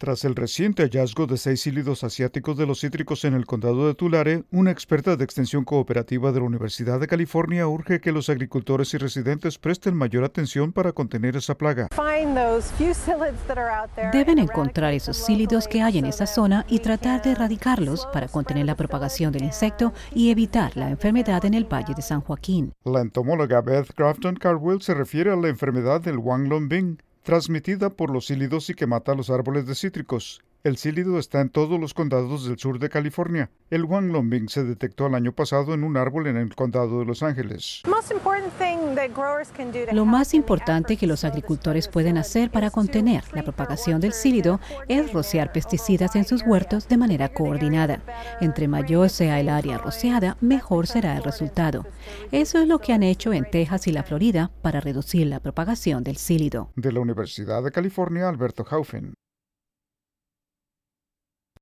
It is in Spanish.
Tras el reciente hallazgo de 6 híbridos asiáticos de los cítricos en el condado de Tulare, una experta de extensión cooperativa de la Universidad de California urge que los agricultores y residentes presten mayor atención para contener esa plaga. Deben encontrar esos híbridos que hay en esa zona y tratar de erradicarlos para contener la propagación del insecto y evitar la enfermedad en el Valle de San Joaquín. La entomóloga Beth Grafton Caldwell se refiere a la enfermedad del Wanglongbing, transmitida por los sílidos y que mata a los árboles de cítricos. El sílido está en todos los condados del sur de California. El Wanglongbing se detectó el año pasado en un árbol en el condado de Los Ángeles. Lo más importante que los agricultores pueden hacer para contener la propagación del sílido es rociar pesticidas en sus huertos de manera coordinada. Entre mayor sea el área rociada, mejor será el resultado. Eso es lo que han hecho en Texas y la Florida para reducir la propagación del sílido. De la Universidad de California, Alberto Haufen.